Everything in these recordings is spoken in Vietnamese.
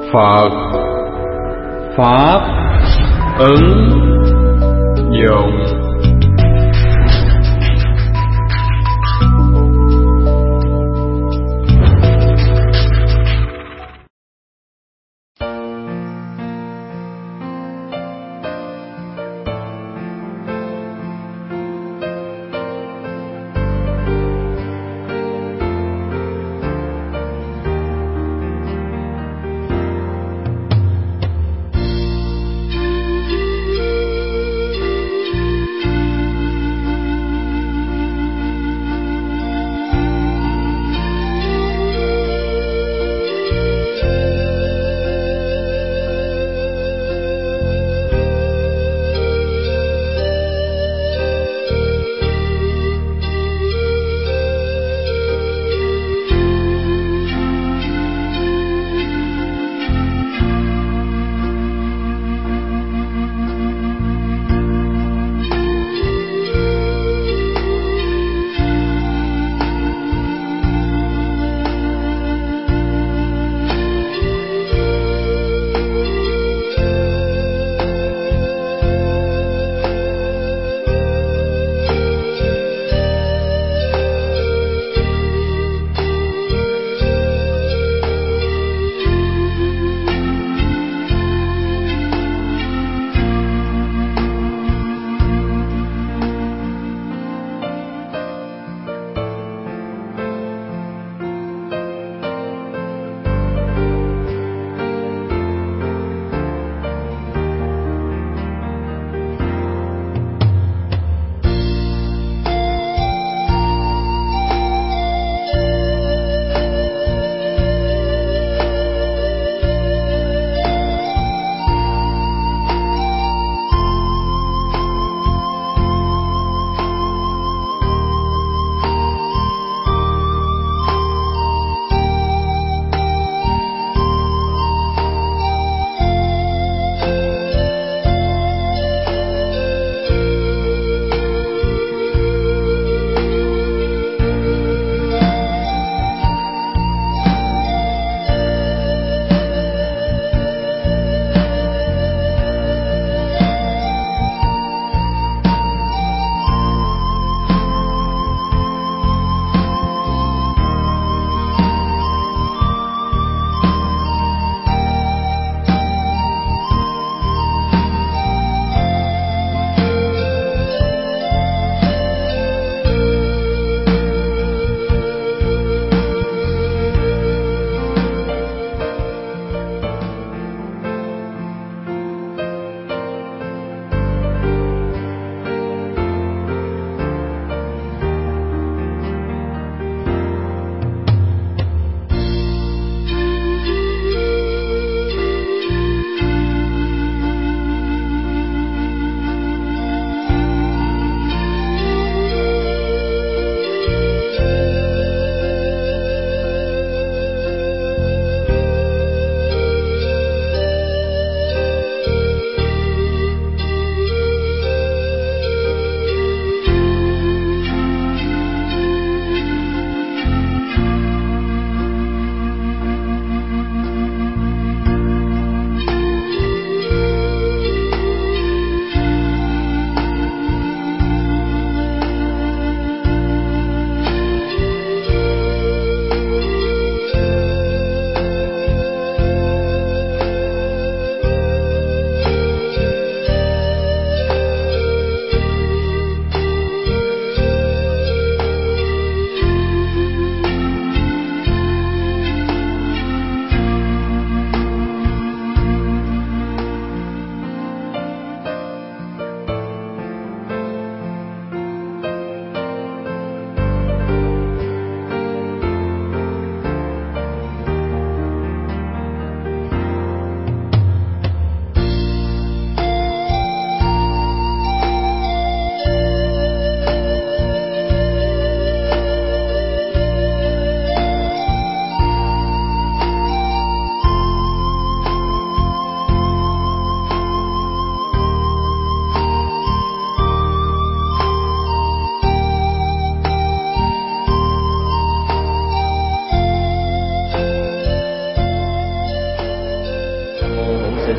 Phật Pháp ứng dụng.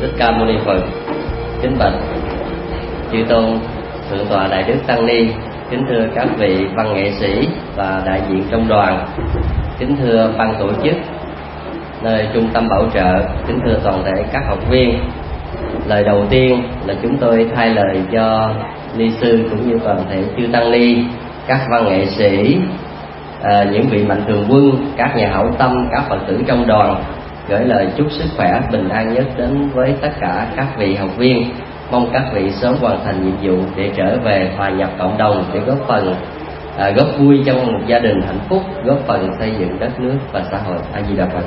Thích Ca Mâu Ni Phật. Kính bạch chư tôn thượng tọa Đại Đức Tăng Ni, kính thưa các vị văn nghệ sĩ và đại diện trong đoàn, kính thưa ban tổ chức nơi trung tâm bảo trợ, kính thưa toàn thể các học viên. Lời đầu tiên là chúng tôi thay lời cho ni sư cũng như toàn thể chư tăng ni, các văn nghệ sĩ, những vị mạnh thường quân, các nhà hảo tâm, các Phật tử trong đoàn gửi lời chúc sức khỏe bình an nhất đến với tất cả các vị học viên. Mong các vị sớm hoàn thành nhiệm vụ để trở về hòa nhập cộng đồng, để góp phần góp vui trong một gia đình hạnh phúc, góp phần xây dựng đất nước và xã hội. A Di Đà Phật.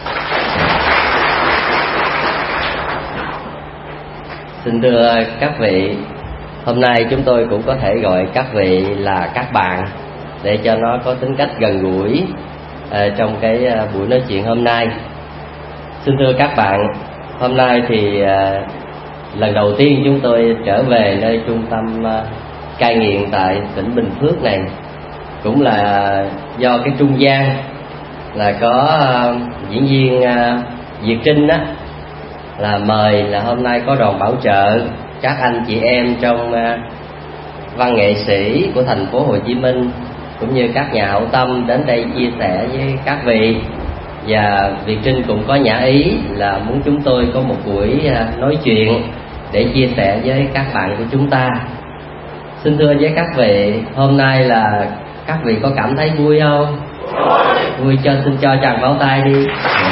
Xin thưa các vị, hôm nay chúng tôi cũng có thể gọi các vị là các bạn để cho nó có tính cách gần gũi trong cái buổi nói chuyện hôm nay. Xin thưa các bạn, hôm nay thì lần đầu tiên chúng tôi trở về nơi trung tâm cai nghiện tại tỉnh Bình Phước này, cũng là do cái trung gian là có diễn viên Việt Trinh á, là mời là hôm nay có đoàn bảo trợ các anh chị em trong văn nghệ sĩ của thành phố Hồ Chí Minh cũng như các nhà hảo tâm đến đây chia sẻ với các vị. Và Việt Trinh cũng có nhã ý là muốn chúng tôi có một buổi nói chuyện để chia sẻ với các bạn của chúng ta. Xin thưa với các vị, hôm nay là các vị có cảm thấy vui không? Vui cho xin cho tràng pháo tay đi.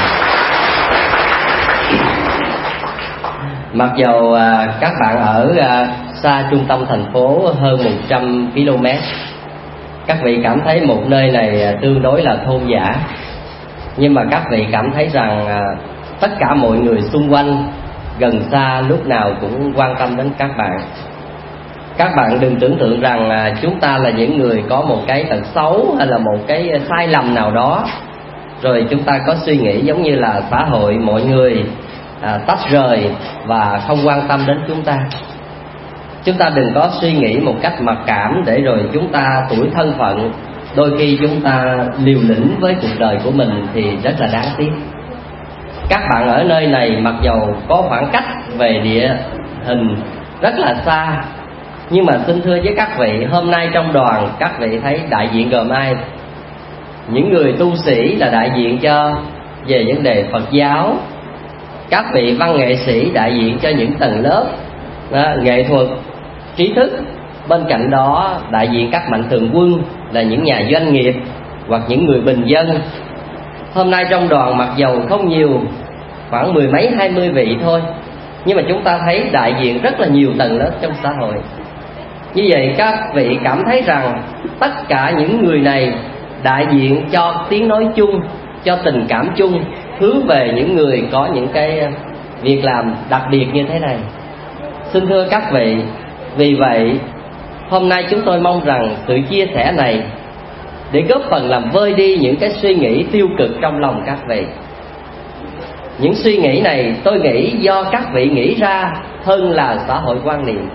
Mặc dầu các bạn ở xa trung tâm thành phố hơn 100 km, các vị cảm thấy một nơi này tương đối là thôn dã, nhưng mà các vị cảm thấy rằng tất cả mọi người xung quanh gần xa lúc nào cũng quan tâm đến các bạn. Các bạn đừng tưởng tượng rằng chúng ta là những người có một cái tật xấu hay là một cái sai lầm nào đó, rồi chúng ta có suy nghĩ giống như là xã hội mọi người tách rời và không quan tâm đến chúng ta. Chúng ta đừng có suy nghĩ một cách mặc cảm để rồi chúng ta tủi thân phận, đôi khi chúng ta liều lĩnh với cuộc đời của mình thì rất là đáng tiếc. Các bạn ở nơi này mặc dầu có khoảng cách về địa hình rất là xa, nhưng mà xin thưa với các vị, hôm nay trong đoàn các vị thấy đại diện gồm ai? Những người tu sĩ là đại diện cho về vấn đề Phật giáo, các vị văn nghệ sĩ đại diện cho những tầng lớp nghệ thuật, trí thức. Bên cạnh đó đại diện các mạnh thường quân là những nhà doanh nghiệp hoặc những người bình dân. Hôm nay trong đoàn mặc dầu không nhiều, khoảng 10 mấy 20 vị thôi, nhưng mà chúng ta thấy đại diện rất là nhiều tầng lớp trong xã hội. Như vậy các vị cảm thấy rằng tất cả những người này đại diện cho tiếng nói chung, cho tình cảm chung, hướng về những người có những cái việc làm đặc biệt như thế này. Xin thưa các vị, vì vậy hôm nay chúng tôi mong rằng sự chia sẻ này để góp phần làm vơi đi những cái suy nghĩ tiêu cực trong lòng các vị. Những suy nghĩ này tôi nghĩ do các vị nghĩ ra hơn là xã hội quan niệm.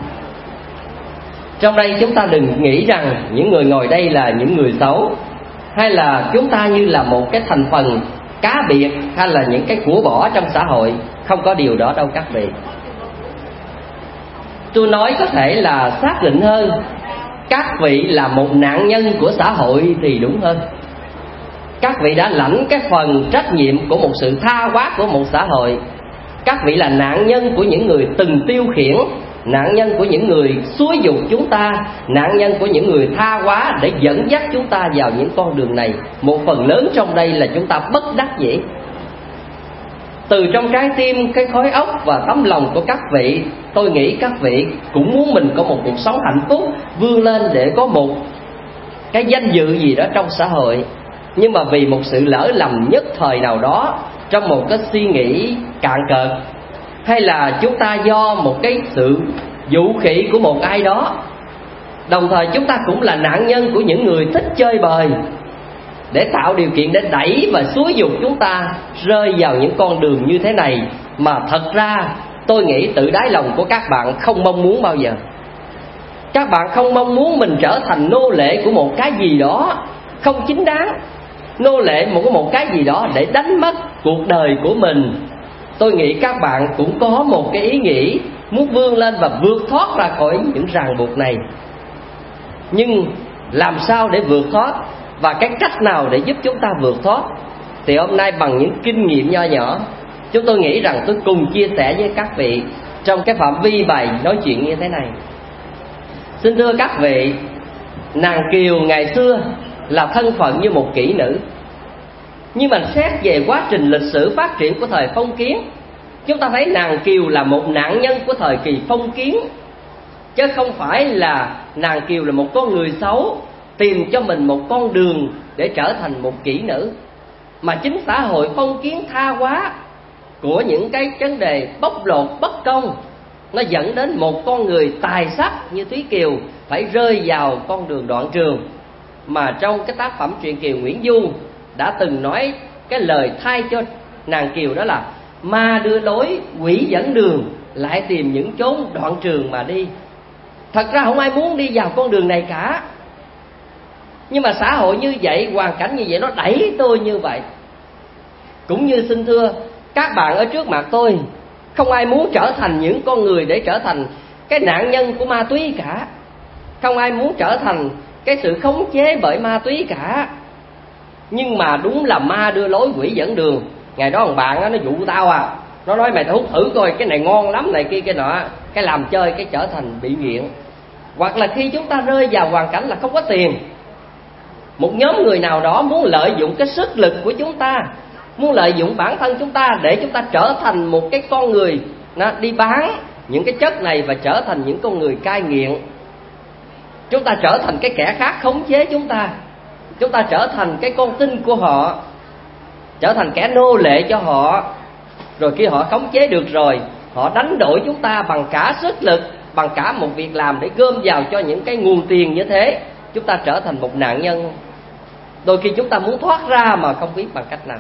Trong đây chúng ta đừng nghĩ rằng những người ngồi đây là những người xấu, hay là chúng ta như là một cái thành phần cá biệt, hay là những cái của bỏ trong xã hội. Không có điều đó đâu các vị. Tôi nói có thể là xác định hơn, các vị là một nạn nhân của xã hội thì đúng hơn. Các vị đã lãnh cái phần trách nhiệm của một sự tha hóa của một xã hội. Các vị là nạn nhân của những người từng tiêu khiển, nạn nhân của những người xúi dục chúng ta, nạn nhân của những người tha hóa để dẫn dắt chúng ta vào những con đường này. Một phần lớn trong đây là chúng ta bất đắc dĩ. Từ trong trái tim, cái khối óc và tấm lòng của các vị, tôi nghĩ các vị cũng muốn mình có một cuộc sống hạnh phúc, vươn lên để có một cái danh dự gì đó trong xã hội. Nhưng mà vì một sự lỡ lầm nhất thời nào đó, trong một cái suy nghĩ cạn cợt, hay là chúng ta do một cái sự dụ khỉ của một ai đó, đồng thời chúng ta cũng là nạn nhân của những người thích chơi bời, để tạo điều kiện để đẩy và xúi dục chúng ta rơi vào những con đường như thế này. Mà thật ra tôi nghĩ tự đáy lòng của các bạn không mong muốn bao giờ. Các bạn không mong muốn mình trở thành nô lệ của một cái gì đó không chính đáng, nô lệ một cái gì đó để đánh mất cuộc đời của mình, tôi nghĩ các bạn cũng có một cái ý nghĩ muốn vươn lên và vượt thoát ra khỏi những ràng buộc này. Nhưng làm sao để vượt thoát và cái cách nào để giúp chúng ta vượt thoát, thì hôm nay bằng những kinh nghiệm nho nhỏ, chúng tôi nghĩ rằng tôi cùng chia sẻ với các vị trong cái phạm vi bài nói chuyện như thế này. Xin thưa các vị, nàng kiều ngày xưa là thân phận như một kỹ nữ, nhưng mà xét về quá trình lịch sử phát triển của thời phong kiến, chúng ta thấy nàng kiều là một nạn nhân của thời kỳ phong kiến, chứ không phải là nàng kiều là một con người xấu tìm cho mình một con đường để trở thành một kỹ nữ. Mà chính xã hội phong kiến tha hóa của những cái vấn đề bóc lột bất công, nó dẫn đến một con người tài sắc như Thúy Kiều phải rơi vào con đường đoạn trường. Mà trong cái tác phẩm truyện Kiều Nguyễn Du đã từng nói cái lời thay cho nàng Kiều, đó là ma đưa lối, quỷ dẫn đường, lại tìm những chốn đoạn trường mà đi. Thật ra không ai muốn đi vào con đường này cả, nhưng mà xã hội như vậy, hoàn cảnh như vậy, nó đẩy tôi như vậy. Cũng như xin thưa các bạn ở trước mặt tôi, không ai muốn trở thành những con người để trở thành cái nạn nhân của ma túy cả. Không ai muốn trở thành cái sự khống chế bởi ma túy cả. Nhưng mà đúng là ma đưa lối, quỷ dẫn đường. Ngày đó thằng bạn đó, nó dụ tao nó nói mày hút thử coi cái này ngon lắm, này kia cái nọ, cái làm chơi cái trở thành bị nghiện. Hoặc là khi chúng ta rơi vào hoàn cảnh là không có tiền, một nhóm người nào đó muốn lợi dụng cái sức lực của chúng ta, muốn lợi dụng bản thân chúng ta để chúng ta trở thành một cái con người đi bán những cái chất này và trở thành những con người cai nghiện. Chúng ta trở thành cái kẻ khác khống chế chúng ta, chúng ta trở thành cái con tin của họ, trở thành kẻ nô lệ cho họ. Rồi khi họ khống chế được rồi, họ đánh đổi chúng ta bằng cả sức lực, bằng cả một việc làm để gom vào cho những cái nguồn tiền như thế. Chúng ta trở thành một nạn nhân. Đôi khi chúng ta muốn thoát ra mà không biết bằng cách nào.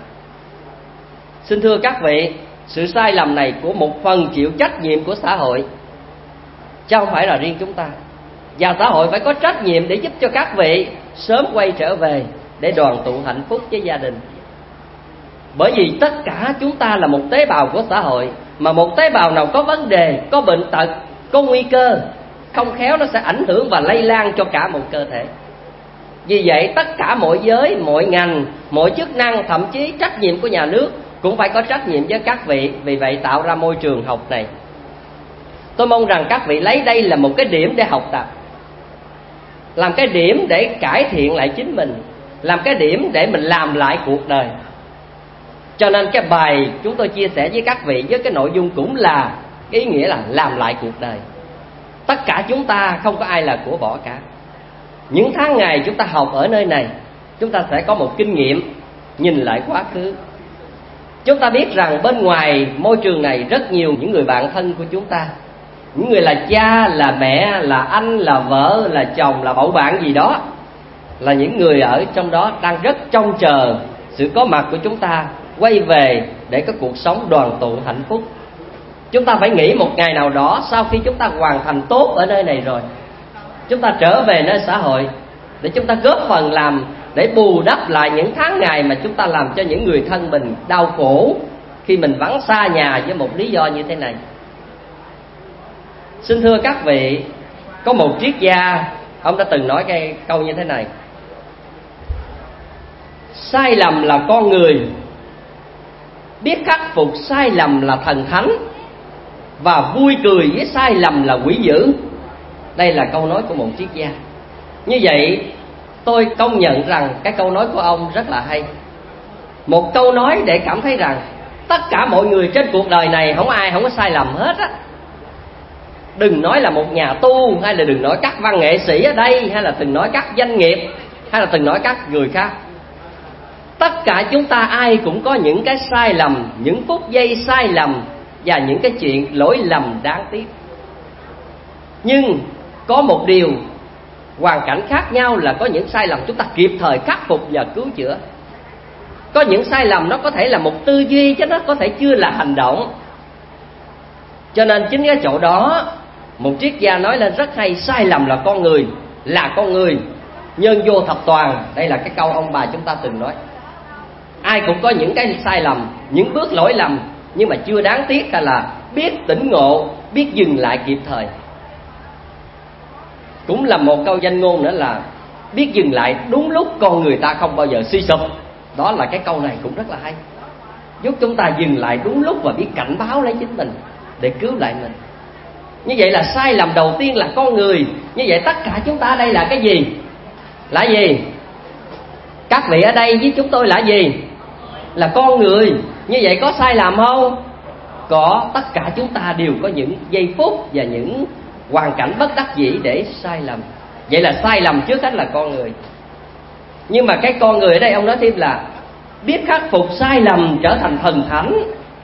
Xin thưa các vị, sự sai lầm này của một phần chịu trách nhiệm của xã hội, chứ không phải là riêng chúng ta. Và xã hội phải có trách nhiệm để giúp cho các vị sớm quay trở về để đoàn tụ hạnh phúc với gia đình. Bởi vì tất cả chúng ta là một tế bào của xã hội, mà một tế bào nào có vấn đề, có bệnh tật, có nguy cơ, không khéo nó sẽ ảnh hưởng và lây lan cho cả một cơ thể. Vì vậy tất cả mọi giới, mọi ngành, mọi chức năng, thậm chí trách nhiệm của nhà nước cũng phải có trách nhiệm với các vị. Vì vậy tạo ra môi trường học này, tôi mong rằng các vị lấy đây là một cái điểm để học tập, làm cái điểm để cải thiện lại chính mình, làm cái điểm để mình làm lại cuộc đời. Cho nên cái bài chúng tôi chia sẻ với các vị với cái nội dung cũng là cái ý nghĩa là làm lại cuộc đời. Tất cả chúng ta không có ai là của bỏ cả. Những tháng ngày chúng ta học ở nơi này, chúng ta sẽ có một kinh nghiệm nhìn lại quá khứ. Chúng ta biết rằng bên ngoài môi trường này rất nhiều những người bạn thân của chúng ta, những người là cha, là mẹ, là anh, là vợ, là chồng, là bầu bạn gì đó, là những người ở trong đó đang rất trông chờ sự có mặt của chúng ta quay về để có cuộc sống đoàn tụ hạnh phúc. Chúng ta phải nghĩ một ngày nào đó, sau khi chúng ta hoàn thành tốt ở nơi này rồi, chúng ta trở về nơi xã hội để chúng ta góp phần làm để bù đắp lại những tháng ngày mà chúng ta làm cho những người thân mình đau khổ khi mình vắng xa nhà với một lý do như thế này. Xin thưa các vị, có một triết gia, ông đã từng nói cái câu như thế này: sai lầm là con người, biết khắc phục sai lầm là thần thánh, và vui cười với sai lầm là quỷ dữ. Đây là câu nói của một triết gia. Như vậy tôi công nhận rằng cái câu nói của ông rất là hay. Một câu nói để cảm thấy rằng tất cả mọi người trên cuộc đời này không ai không có sai lầm hết á. Đừng nói là một nhà tu, hay là đừng nói các văn nghệ sĩ ở đây, hay là đừng nói các doanh nghiệp, hay là đừng nói các người khác. Tất cả chúng ta ai cũng có những cái sai lầm, những phút giây sai lầm và những cái chuyện lỗi lầm đáng tiếc. Nhưng có một điều, hoàn cảnh khác nhau là có những sai lầm chúng ta kịp thời khắc phục và cứu chữa. Có những sai lầm nó có thể là một tư duy chứ nó có thể chưa là hành động. Cho nên chính cái chỗ đó một triết gia nói lên rất hay: sai lầm là con người, là con người, nhân vô thập toàn. Đây là cái câu ông bà chúng ta từng nói. Ai cũng có những cái sai lầm, những bước lỗi lầm, nhưng mà chưa đáng tiếc, hay là biết tỉnh ngộ, biết dừng lại kịp thời. Cũng là một câu danh ngôn nữa là biết dừng lại đúng lúc con người ta không bao giờ suy sụp. Đó là cái câu này cũng rất là hay, giúp chúng ta dừng lại đúng lúc và biết cảnh báo lấy chính mình để cứu lại mình. Như vậy là sai lầm đầu tiên là con người. Như vậy tất cả chúng ta ở đây là cái gì? Là gì? Các vị ở đây với chúng tôi là gì? Là con người. Như vậy có sai lầm không? Có. Tất cả chúng ta đều có những giây phút và những hoàn cảnh bất đắc dĩ để sai lầm. Vậy là sai lầm trước hết là con người. Nhưng mà cái con người ở đây ông nói thêm là biết khắc phục sai lầm trở thành thần thánh.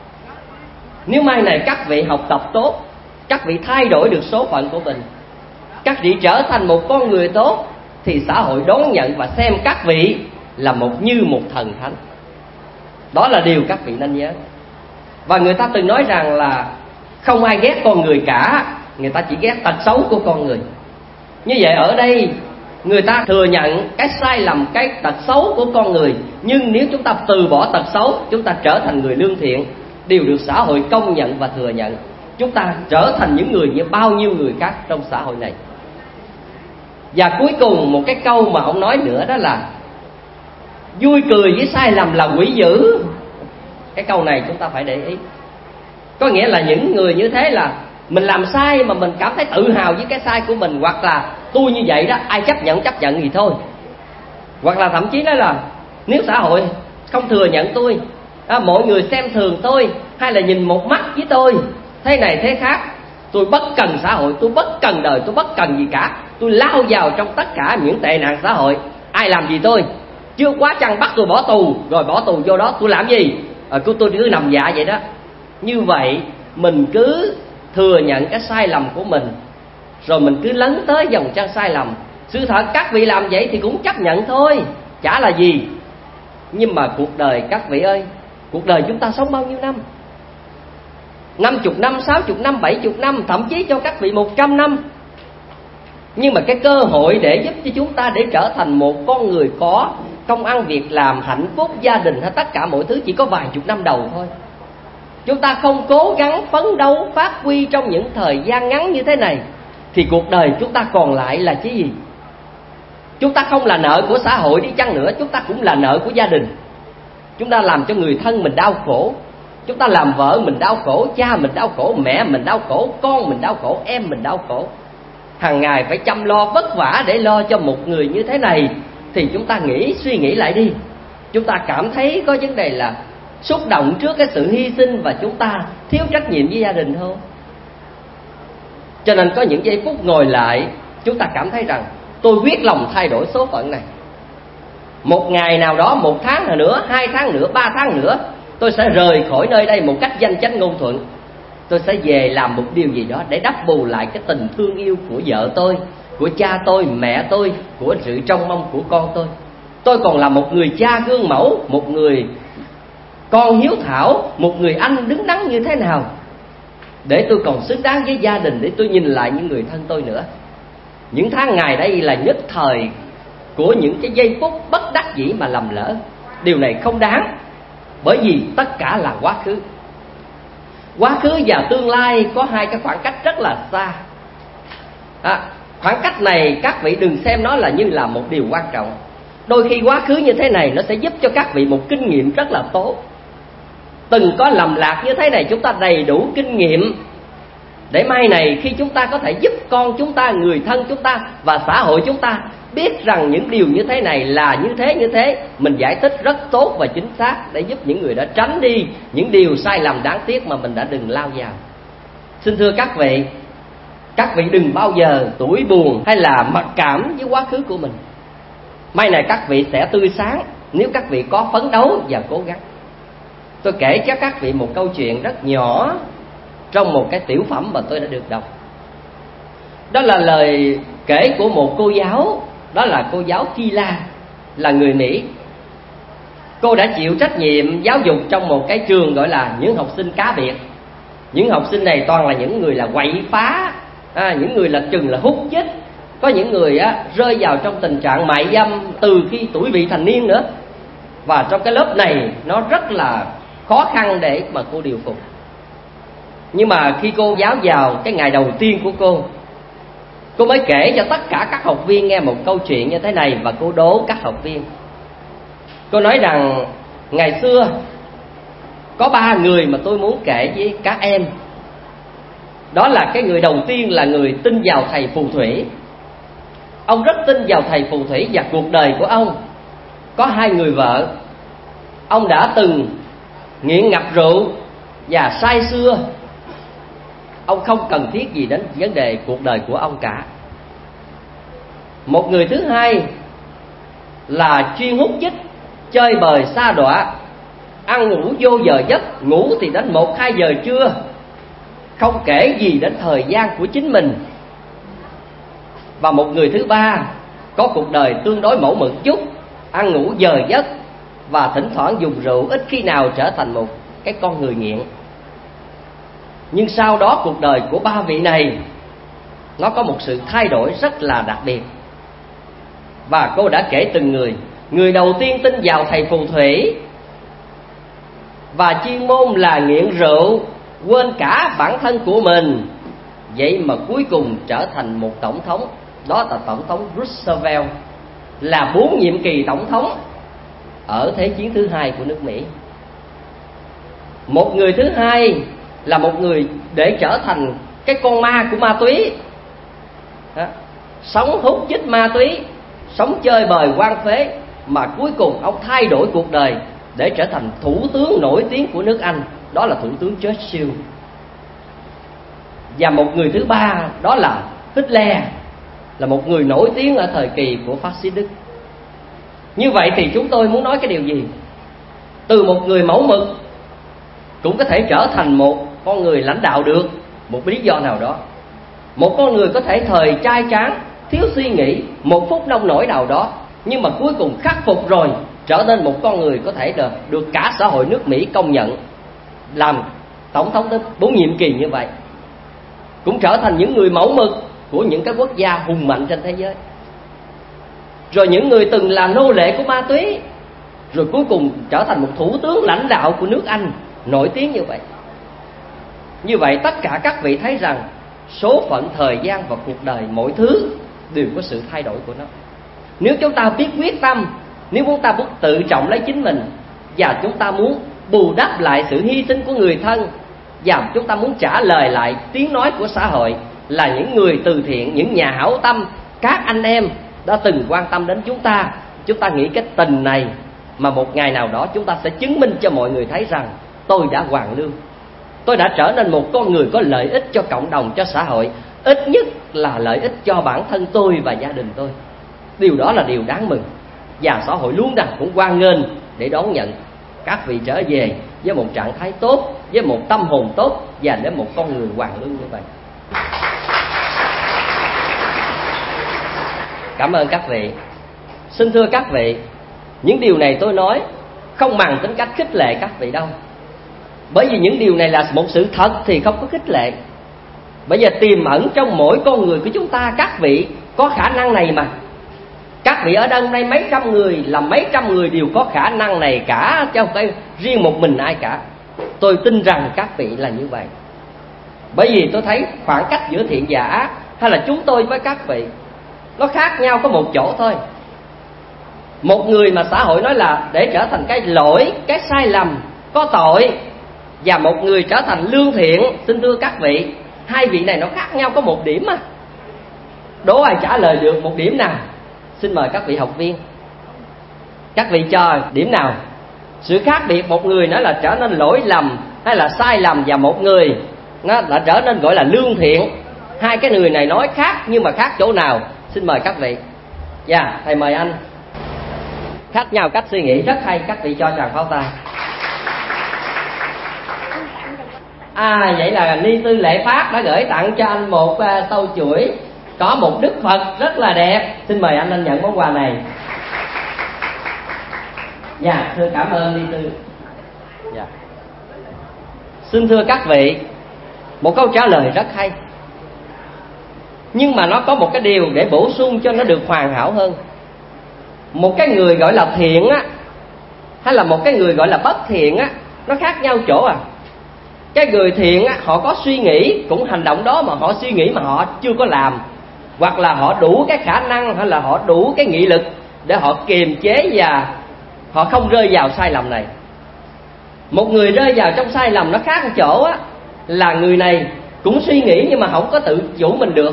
Nếu mai này các vị học tập tốt, các vị thay đổi được số phận của mình, các vị trở thành một con người tốt, thì xã hội đón nhận và xem các vị là như một thần thánh. Đó là điều các vị nên nhớ. Và người ta từng nói rằng là không ai ghét con người cả, người ta chỉ ghét tật xấu của con người. Như vậy ở đây người ta thừa nhận cái sai lầm, cái tật xấu của con người. Nhưng nếu chúng ta từ bỏ tật xấu, chúng ta trở thành người lương thiện, đều được xã hội công nhận và thừa nhận. Chúng ta trở thành những người như bao nhiêu người khác trong xã hội này. Và cuối cùng một cái câu mà ông nói nữa, đó là vui cười với sai lầm là quỷ dữ. Cái câu này chúng ta phải để ý. Có nghĩa là những người như thế là mình làm sai mà mình cảm thấy tự hào với cái sai của mình, hoặc là tôi như vậy đó, ai chấp nhận thì thôi. Hoặc là thậm chí nói là nếu xã hội không thừa nhận tôi, mọi người xem thường tôi, hay là nhìn một mắt với tôi thế này thế khác, tôi bất cần xã hội, tôi bất cần đời, tôi bất cần gì cả, tôi lao vào trong tất cả những tệ nạn xã hội. Ai làm gì tôi, chưa quá chăng bắt tôi bỏ tù, rồi bỏ tù vô đó tôi làm gì, tôi cứ nằm dạ vậy đó. Như vậy mình cứ thừa nhận cái sai lầm của mình, rồi mình cứ lấn tới dòng chân sai lầm. Sự thật các vị làm vậy thì cũng chấp nhận thôi, chả là gì. Nhưng mà cuộc đời các vị ơi, cuộc đời chúng ta sống bao nhiêu năm? 50 năm, 60 năm, 70 năm, thậm chí cho các vị 100 năm. Nhưng mà cái cơ hội để giúp cho chúng ta để trở thành một con người có công ăn việc làm, hạnh phúc, gia đình hay tất cả mọi thứ chỉ có vài chục năm đầu thôi. Chúng ta không cố gắng phấn đấu phát huy trong những thời gian ngắn như thế này, thì cuộc đời chúng ta còn lại là cái gì? Chúng ta không là nợ của xã hội đi chăng nữa, chúng ta cũng là nợ của gia đình. Chúng ta làm cho người thân mình đau khổ, chúng ta làm vợ mình đau khổ, cha mình đau khổ, mẹ mình đau khổ, con mình đau khổ, em mình đau khổ. Hàng ngày phải chăm lo vất vả để lo cho một người như thế này, thì chúng ta suy nghĩ lại đi. Chúng ta cảm thấy có vấn đề là xúc động trước cái sự hy sinh và chúng ta thiếu trách nhiệm với gia đình không? Cho nên có những giây phút ngồi lại, chúng ta cảm thấy rằng tôi quyết lòng thay đổi số phận này. Một ngày nào đó, 1 tháng nữa, 2 tháng nữa, 3 tháng nữa, tôi sẽ rời khỏi nơi đây một cách danh chánh ngôn thuận. Tôi sẽ về làm một điều gì đó để đắp bù lại cái tình thương yêu của vợ tôi, của cha tôi, mẹ tôi, của sự trông mong của con tôi. Tôi còn là một người cha gương mẫu, một người con hiếu thảo, một người anh đứng đắn như thế nào, để tôi còn xứng đáng với gia đình, để tôi nhìn lại những người thân tôi nữa. Những tháng ngày đây là nhất thời của những cái giây phút bất đắc dĩ mà lầm lỡ. Điều này không đáng, bởi vì tất cả là quá khứ. Quá khứ và tương lai có hai cái khoảng cách rất là xa. Khoảng cách này các vị đừng xem nó là như là một điều quan trọng. Đôi khi quá khứ như thế này nó sẽ giúp cho các vị một kinh nghiệm rất là tốt. Từng có lầm lạc như thế này, chúng ta đầy đủ kinh nghiệm để mai này khi chúng ta có thể giúp con chúng ta, người thân chúng ta và xã hội chúng ta biết rằng những điều như thế này là như thế, mình giải thích rất tốt và chính xác để giúp những người đã tránh đi những điều sai lầm đáng tiếc mà mình đã đừng lao vào. Xin thưa các vị đừng bao giờ tủi buồn hay là mặc cảm với quá khứ của mình. Mai này các vị sẽ tươi sáng nếu các vị có phấn đấu và cố gắng. Tôi kể cho các vị một câu chuyện rất nhỏ trong một cái tiểu phẩm mà tôi đã được đọc. Đó là lời kể của một cô giáo, đó là cô giáo Kila, là người Mỹ. Cô đã chịu trách nhiệm giáo dục trong một cái trường gọi là những học sinh cá biệt. Những học sinh này toàn là những người là quậy phá, những người là chừng là hút chích, có những người rơi vào trong tình trạng mại dâm từ khi tuổi vị thành niên nữa. Và trong cái lớp này nó rất là khó khăn để mà cô điều phục. Nhưng mà khi cô giáo vào cái ngày đầu tiên của cô mới kể cho tất cả các học viên nghe một câu chuyện như thế này, và cô đố các học viên. Cô nói rằng ngày xưa có 3 người mà tôi muốn kể với các em. Đó là cái người đầu tiên là người tin vào thầy phù thủy. Ông rất tin vào thầy phù thủy, và cuộc đời của ông có 2 người vợ. Ông đã từng nghiện ngập rượu và say sưa. Ông không cần thiết gì đến vấn đề cuộc đời của ông cả. Một người thứ hai là chuyên hút chích, chơi bời sa đọa, ăn ngủ vô giờ giấc, ngủ thì đến 1-2 giờ trưa, không kể gì đến thời gian của chính mình. Và một người thứ ba có cuộc đời tương đối mẫu mực chút, ăn ngủ giờ giấc và thỉnh thoảng dùng rượu, ít khi nào trở thành một cái con người nghiện. Nhưng sau đó cuộc đời của 3 vị này nó có một sự thay đổi rất là đặc biệt. Và cô đã kể từng người. Người đầu tiên tin vào thầy phù thủy và chuyên môn là nghiện rượu, quên cả bản thân của mình, vậy mà cuối cùng trở thành một tổng thống. Đó là tổng thống Roosevelt, là 4 nhiệm kỳ tổng thống ở Thế chiến thứ 2 của nước Mỹ. Một người thứ hai là một người để trở thành cái con ma của ma túy, sống hút chích ma túy, sống chơi bời hoang phế, mà cuối cùng ông thay đổi cuộc đời để trở thành thủ tướng nổi tiếng của nước Anh. Đó là thủ tướng Churchill. Và một người thứ ba đó là Hitler, là một người nổi tiếng ở thời kỳ của phát xít Đức. Như vậy thì chúng tôi muốn nói cái điều gì? Từ một người mẫu mực cũng có thể trở thành một con người lãnh đạo được, một lý do nào đó. Một con người có thể thời trai tráng, thiếu suy nghĩ, một phút nông nổi nào đó, nhưng mà cuối cùng khắc phục rồi, trở nên một con người có thể được cả xã hội nước Mỹ công nhận, làm tổng thống tới 4 nhiệm kỳ như vậy. Cũng trở thành những người mẫu mực của những cái quốc gia hùng mạnh trên thế giới. Rồi những người từng là nô lệ của ma túy, rồi cuối cùng trở thành một thủ tướng lãnh đạo của nước Anh nổi tiếng như vậy. Như vậy tất cả các vị thấy rằng số phận, thời gian và cuộc đời, mỗi thứ đều có sự thay đổi của nó. Nếu chúng ta biết quyết tâm, nếu chúng ta muốn tự trọng lấy chính mình, và chúng ta muốn bù đắp lại sự hy sinh của người thân, và chúng ta muốn trả lời lại tiếng nói của xã hội là những người từ thiện, những nhà hảo tâm, các anh em đã từng quan tâm đến chúng ta. Chúng ta nghĩ cái tình này mà một ngày nào đó chúng ta sẽ chứng minh cho mọi người thấy rằng tôi đã hoàn lương, tôi đã trở nên một con người có lợi ích cho cộng đồng, cho xã hội, ít nhất là lợi ích cho bản thân tôi và gia đình tôi. Điều đó là điều đáng mừng, và xã hội luôn cũng hoan nghênh để đón nhận các vị trở về với một trạng thái tốt, với một tâm hồn tốt, và để một con người hoàn lương như vậy. Cảm ơn các vị. Xin thưa các vị, những điều này tôi nói không mang tính cách khích lệ các vị đâu. Bởi vì những điều này là một sự thật thì không có khích lệ. Bởi vì tiềm ẩn trong mỗi con người của chúng ta, các vị có khả năng này mà. Các vị ở đây mấy trăm người, là mấy trăm người đều có khả năng này cả, chứ không phải riêng một mình ai cả. Tôi tin rằng các vị là như vậy. Bởi vì tôi thấy khoảng cách giữa thiện và ác, hay là chúng tôi với các vị, nó khác nhau có một chỗ thôi. Một người mà xã hội nói là để trở thành cái lỗi, cái sai lầm, có tội, và một người trở thành lương thiện. Xin thưa các vị, hai vị này nó khác nhau có một điểm à. Đố ai trả lời được một điểm nào? Xin mời các vị học viên. Các vị cho điểm nào? Sự khác biệt một người nói là trở nên lỗi lầm hay là sai lầm, và một người nó là trở nên gọi là lương thiện. Hai cái người này nói khác, nhưng mà khác chỗ nào? Xin mời các vị. Dạ, thầy mời anh. Khác nhau cách suy nghĩ rất hay, các vị cho tràng pháo tay. Vậy là Ni Tư Lệ Phát đã gửi tặng cho anh một tâu chuỗi có một Đức Phật rất là đẹp. Xin mời anh nhận món quà này. Dạ, thưa cảm ơn Ni Tư. Dạ. Xin thưa các vị, một câu trả lời rất hay, nhưng mà nó có một cái điều để bổ sung cho nó được hoàn hảo hơn. Một cái người gọi là thiện á, hay là một cái người gọi là bất thiện á, nó khác nhau chỗ cái người thiện họ có suy nghĩ cũng hành động đó, mà họ suy nghĩ mà họ chưa có làm, hoặc là họ đủ cái khả năng hay là họ đủ cái nghị lực để họ kiềm chế và họ không rơi vào sai lầm này. Một người rơi vào trong sai lầm nó khác một chỗ là người này cũng suy nghĩ nhưng mà không có tự chủ mình được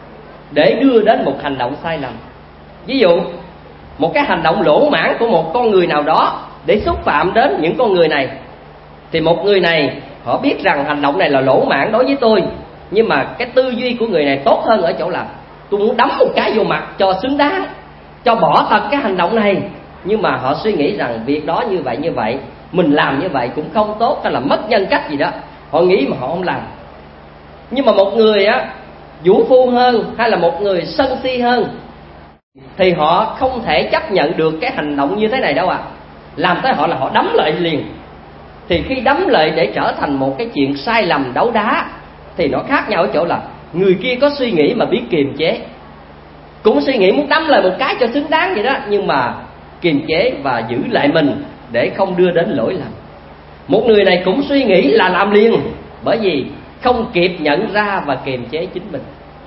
để đưa đến một hành động sai lầm. Ví dụ một cái hành động lỗ mãng của một con người nào đó để xúc phạm đến những con người này, thì một người này họ biết rằng hành động này là lỗ mãng đối với tôi, nhưng mà cái tư duy của người này tốt hơn ở chỗ là tôi muốn đấm một cái vô mặt cho xứng đáng, cho bỏ thật cái hành động này. Nhưng mà họ suy nghĩ rằng việc đó như vậy mình làm như vậy cũng không tốt, hay là mất nhân cách gì đó, họ nghĩ mà họ không làm. Nhưng mà một người vũ phu hơn hay là một người sân si hơn thì họ không thể chấp nhận được cái hành động như thế này đâu làm tới họ là họ đấm lại liền. Thì khi đấm lại để trở thành một cái chuyện sai lầm đấu đá thì nó khác nhau ở chỗ là người kia có suy nghĩ mà biết kiềm chế, cũng suy nghĩ muốn đấm lại một cái cho xứng đáng vậy đó, nhưng mà kiềm chế và giữ lại mình để không đưa đến lỗi lầm. Một người này cũng suy nghĩ là làm liền, bởi vì không kịp nhận ra và kiềm chế chính mình.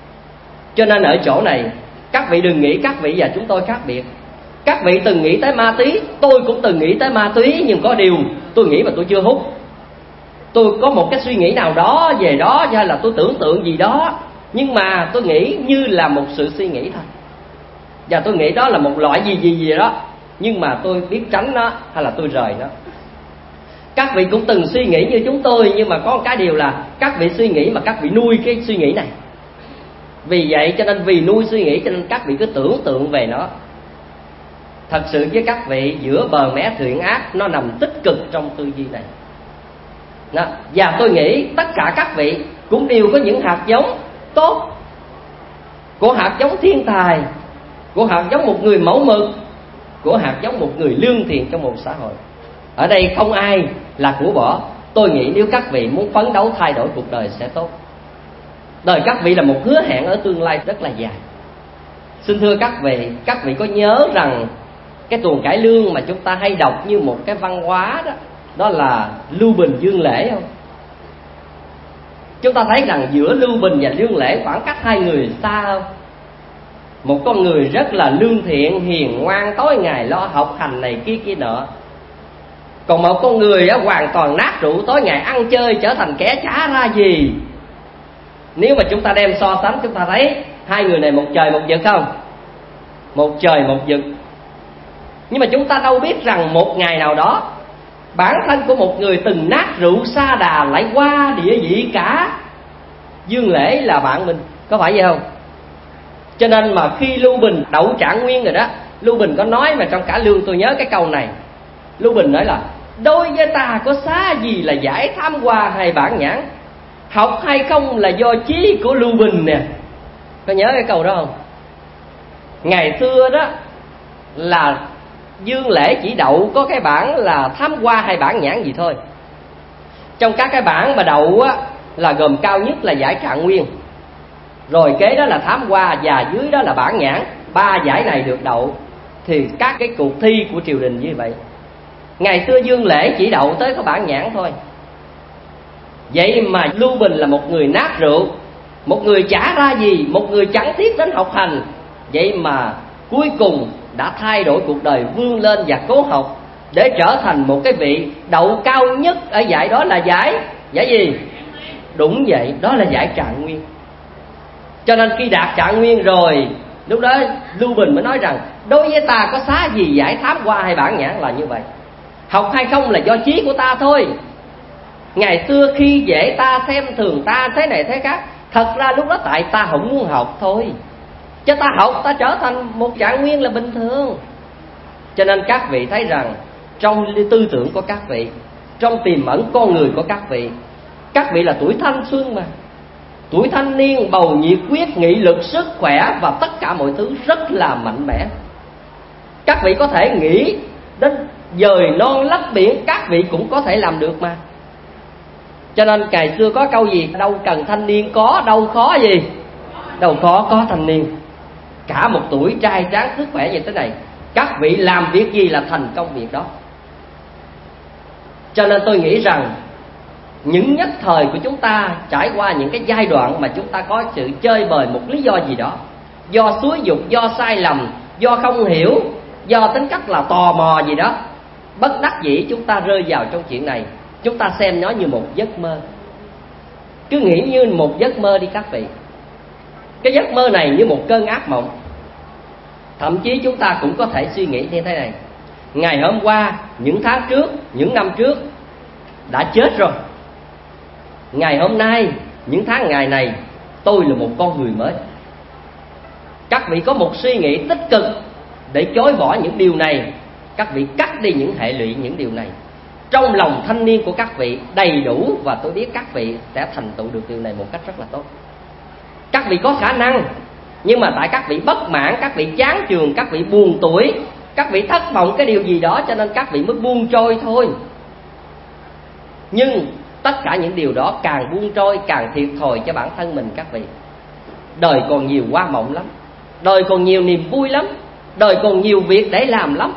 Cho nên ở chỗ này các vị đừng nghĩ các vị và chúng tôi khác biệt. Các vị từng nghĩ tới ma túy, tôi cũng từng nghĩ tới ma túy, nhưng có điều tôi nghĩ mà tôi chưa hút. Tôi có một cái suy nghĩ nào đó về đó, hay là tôi tưởng tượng gì đó, nhưng mà tôi nghĩ như là một sự suy nghĩ thôi, và tôi nghĩ đó là một loại gì đó, nhưng mà tôi biết tránh nó hay là tôi rời nó. Các vị cũng từng suy nghĩ như chúng tôi, nhưng mà có một cái điều là các vị suy nghĩ mà các vị nuôi cái suy nghĩ này. Vì vậy cho nên vì nuôi suy nghĩ cho nên các vị cứ tưởng tượng về nó. Thật sự với các vị, giữa bờ mé thiện ác nó nằm tích cực trong tư duy này đó. Và tôi nghĩ tất cả các vị cũng đều có những hạt giống tốt, của hạt giống thiên tài, của hạt giống một người mẫu mực, của hạt giống một người lương thiện trong một xã hội. Ở đây không ai là của bỏ. Tôi nghĩ nếu các vị muốn phấn đấu thay đổi cuộc đời sẽ tốt. Đời các vị là một hứa hẹn ở tương lai rất là dài. Xin thưa các vị có nhớ rằng cái tuồng cải lương mà chúng ta hay đọc như một cái văn hóa đó, đó là Lưu Bình Dương Lễ không? Chúng ta thấy rằng giữa Lưu Bình và Dương Lễ khoảng cách hai người xa không? Một con người rất là lương thiện, hiền ngoan, tối ngày lo học hành này kia nọ. Còn một con người hoàn toàn nát rượu, tối ngày ăn chơi, trở thành kẻ chả ra gì. Nếu mà chúng ta đem so sánh, chúng ta thấy hai người này một trời một vực không? Một trời một vực. Nhưng mà chúng ta đâu biết rằng một ngày nào đó bản thân của một người từng nát rượu sa đà lại qua địa vị cả Dương Lễ là bạn mình, có phải vậy không? Cho nên mà khi Lưu Bình đậu Trạng Nguyên rồi đó, Lưu Bình có nói mà trong Cải Lương tôi nhớ cái câu này. Lưu Bình nói là đối với ta có xá gì là giải tham hoa hay bản nhãn, học hay không là do chí của Lưu Bình nè. Có nhớ cái câu đó không? Ngày xưa đó là Dương Lễ chỉ đậu có cái bản là tham hoa hay bản nhãn gì thôi. Trong các cái bản mà đậu là gồm cao nhất là giải Trạng Nguyên, rồi kế đó là tham hoa, và dưới đó là bản nhãn. Ba giải này được đậu thì các cái cuộc thi của triều đình như vậy. Ngày xưa Dương Lễ chỉ đậu tới có bản nhãn thôi. Vậy mà Lưu Bình là một người nát rượu, một người chả ra gì, một người chẳng thiết đến học hành, vậy mà cuối cùng đã thay đổi cuộc đời, vươn lên và cố học để trở thành một cái vị đậu cao nhất ở giải đó là giải gì? Đúng vậy, đó là giải Trạng Nguyên. Cho nên khi đạt Trạng Nguyên rồi, lúc đó Lưu Bình mới nói rằng đối với ta có xá gì giải thám hoa hay bản nhãn là như vậy. Học hay không là do chí của ta thôi. Ngày xưa khi dễ ta, xem thường ta, thế này thế khác, thật ra lúc đó tại ta không muốn học thôi. Cho ta học, ta trở thành một Trạng Nguyên là bình thường. Cho nên các vị thấy rằng trong tư tưởng của các vị, trong tiềm ẩn con người của các vị là tuổi thanh xuân mà, tuổi thanh niên bầu nhiệt quyết, nghị lực, sức khỏe và tất cả mọi thứ rất là mạnh mẽ. Các vị có thể nghĩ đến dời non lấp biển, các vị cũng có thể làm được mà. Cho nên ngày xưa có câu gì? Đâu cần thanh niên có, đâu khó gì? Đâu khó có thanh niên. Cả một tuổi trai tráng sức khỏe như thế này, các vị làm việc gì là thành công việc đó. Cho nên tôi nghĩ rằng những nhất thời của chúng ta trải qua những cái giai đoạn mà chúng ta có sự chơi bời một lý do gì đó, do xúi dục, do sai lầm, do không hiểu, do tính cách là tò mò gì đó, bất đắc dĩ chúng ta rơi vào trong chuyện này. Chúng ta xem nó như một giấc mơ. Cứ nghĩ như một giấc mơ đi các vị. Cái giấc mơ này như một cơn ác mộng. Thậm chí chúng ta cũng có thể suy nghĩ như thế này: ngày hôm qua, những tháng trước, những năm trước đã chết rồi. Ngày hôm nay, những tháng ngày này, tôi là một con người mới. Các vị có một suy nghĩ tích cực để chối bỏ những điều này. Các vị cắt đi những hệ lụy những điều này. Trong lòng thanh niên của các vị đầy đủ, và tôi biết các vị sẽ thành tựu được điều này một cách rất là tốt. Các vị có khả năng, nhưng mà tại các vị bất mãn, các vị chán chường, các vị buồn tuổi, các vị thất vọng cái điều gì đó, cho nên các vị mới buông trôi thôi. Nhưng tất cả những điều đó càng buông trôi càng thiệt thòi cho bản thân mình các vị. Đời còn nhiều hoa mộng lắm, đời còn nhiều niềm vui lắm, đời còn nhiều việc để làm lắm.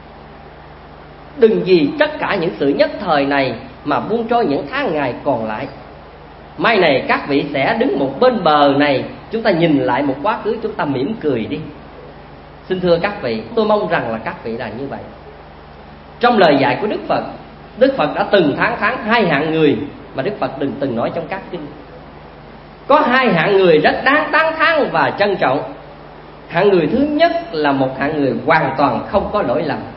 Đừng vì tất cả những sự nhất thời này mà buông trôi những tháng ngày còn lại. Mai này các vị sẽ đứng một bên bờ này, chúng ta nhìn lại một quá khứ, chúng ta mỉm cười đi. Xin thưa các vị, tôi mong rằng là các vị là như vậy. Trong lời dạy của Đức Phật đã từng thán hai hạng người mà Đức Phật từng nói trong các kinh. Có hai hạng người rất đáng tán thán và trân trọng. Hạng người thứ nhất là một hạng người hoàn toàn không có lỗi lầm,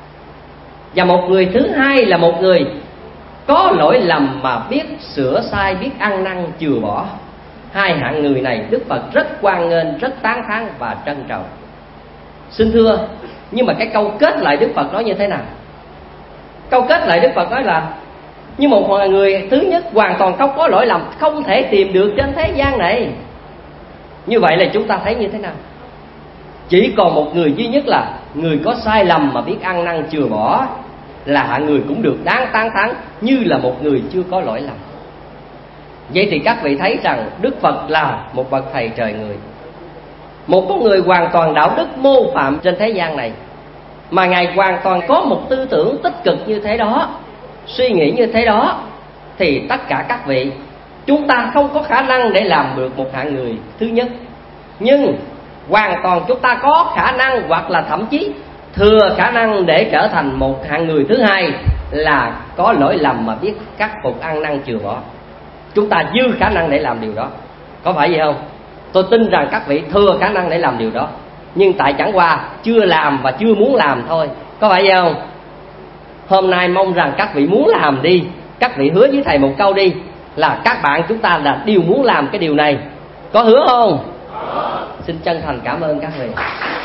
và một người thứ hai là một người có lỗi lầm mà biết sửa sai, biết ăn năn chừa bỏ. Hai hạng người này Đức Phật rất hoan nghênh, rất tán thán và trân trọng. Xin thưa, nhưng mà cái câu kết lại Đức Phật nói như thế nào? Câu kết lại Đức Phật nói là như một người thứ nhất hoàn toàn không có lỗi lầm, không thể tìm được trên thế gian này. Như vậy là chúng ta thấy như thế nào? Chỉ còn một người duy nhất là người có sai lầm mà biết ăn năn chừa bỏ, là hạng người cũng được đáng tán thán như là một người chưa có lỗi lầm. Vậy thì các vị thấy rằng Đức Phật là một bậc thầy trời người, một con người hoàn toàn đạo đức mô phạm trên thế gian này, mà Ngài hoàn toàn có một tư tưởng tích cực như thế đó, suy nghĩ như thế đó, thì tất cả các vị, chúng ta không có khả năng để làm được một hạng người thứ nhất. Nhưng hoàn toàn chúng ta có khả năng, hoặc là thậm chí thừa khả năng để trở thành một hạng người thứ hai, là có lỗi lầm mà biết khắc phục, ăn năn chừa bỏ. Chúng ta dư khả năng để làm điều đó, có phải vậy không? Tôi tin rằng các vị thừa khả năng để làm điều đó, nhưng tại chẳng qua chưa làm và chưa muốn làm thôi, có phải vậy không? Hôm nay mong rằng các vị muốn làm đi. Các vị hứa với thầy một câu đi, là các bạn chúng ta là đều muốn làm cái điều này. Có hứa không? Xin chân thành cảm ơn các vị.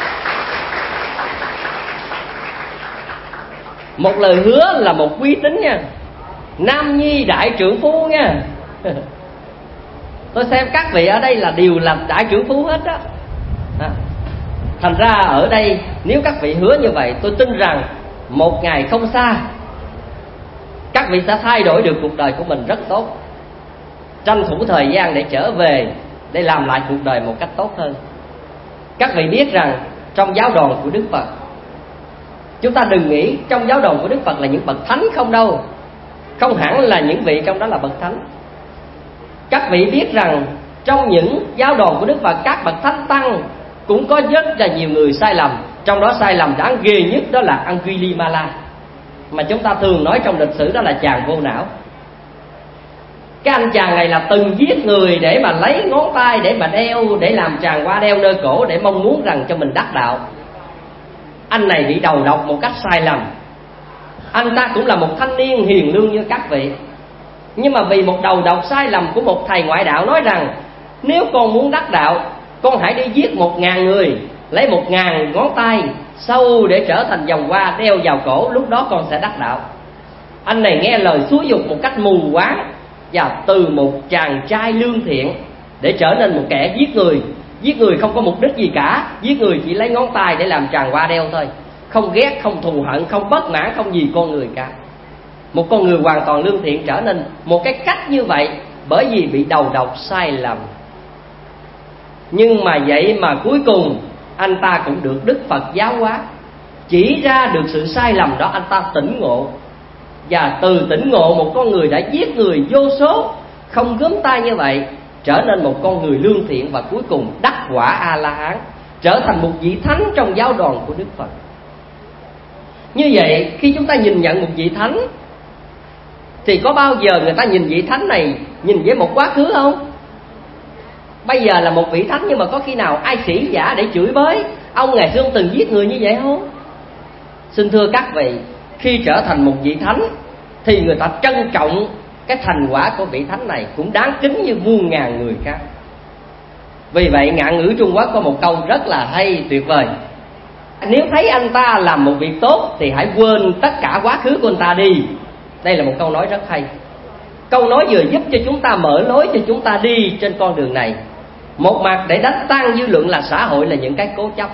Một lời hứa là một uy tín nha. Nam nhi đại trượng phu nha. Tôi xem các vị ở đây là đều là đại trượng phu hết đó. Thành ra ở đây nếu các vị hứa như vậy, tôi tin rằng một ngày không xa, các vị sẽ thay đổi được cuộc đời của mình rất tốt, tranh thủ thời gian để trở về, để làm lại cuộc đời một cách tốt hơn. Các vị biết rằng trong giáo đoàn của Đức Phật, chúng ta đừng nghĩ trong giáo đoàn của Đức Phật là những bậc thánh không đâu. Không hẳn là những vị trong đó là bậc thánh. Các vị biết rằng trong những giáo đoàn của Đức Phật, các bậc thánh tăng cũng có rất là nhiều người sai lầm. Trong đó sai lầm đáng ghê nhất đó là Angulimala, mà chúng ta thường nói trong lịch sử đó là chàng vô não. Cái anh chàng này là từng giết người để mà lấy ngón tay để mà đeo, để làm tràng hoa đeo nơi cổ, để mong muốn rằng cho mình đắc đạo. Anh này bị đầu độc một cách sai lầm. Anh ta cũng là một thanh niên hiền lương như các vị, nhưng mà vì một đầu độc sai lầm của một thầy ngoại đạo nói rằng nếu con muốn đắc đạo, con hãy đi giết 1000 người, lấy 1000 ngón tay sâu để trở thành vòng hoa đeo vào cổ, lúc đó con sẽ đắc đạo. Anh này nghe lời xúi dục một cách mù quáng, và từ một chàng trai lương thiện để trở nên một kẻ giết người. Giết người không có mục đích gì cả, giết người chỉ lấy ngón tay để làm tràng hoa đeo thôi, không ghét, không thù hận, không bất mãn, không gì con người cả. Một con người hoàn toàn lương thiện trở nên một cái cách như vậy bởi vì bị đầu độc sai lầm. Nhưng mà vậy mà cuối cùng anh ta cũng được Đức Phật giáo hóa, chỉ ra được sự sai lầm đó, anh ta tỉnh ngộ và từ tỉnh ngộ một con người đã giết người vô số, không gớm tay như vậy, trở nên một con người lương thiện và cuối cùng đắc quả A-la-hán, trở thành một vị thánh trong giáo đoàn của Đức Phật. Như vậy khi chúng ta nhìn nhận một vị thánh thì có bao giờ người ta nhìn vị thánh này nhìn với một quá khứ không? Bây giờ là một vị thánh, nhưng mà có khi nào ai sĩ giả để chửi bới ông ngày xưa ông từng giết người như vậy không? Xin thưa các vị, khi trở thành một vị thánh thì người ta trân trọng cái thành quả của vị thánh này cũng đáng kính như muôn ngàn người khác. Vì vậy ngạn ngữ Trung Quốc có một câu rất là hay, tuyệt vời: nếu thấy anh ta làm một việc tốt thì hãy quên tất cả quá khứ của anh ta đi. Đây là một câu nói rất hay. Câu nói vừa giúp cho chúng ta mở lối cho chúng ta đi trên con đường này, một mặt để đánh tan dư luận là xã hội là những cái cố chấp.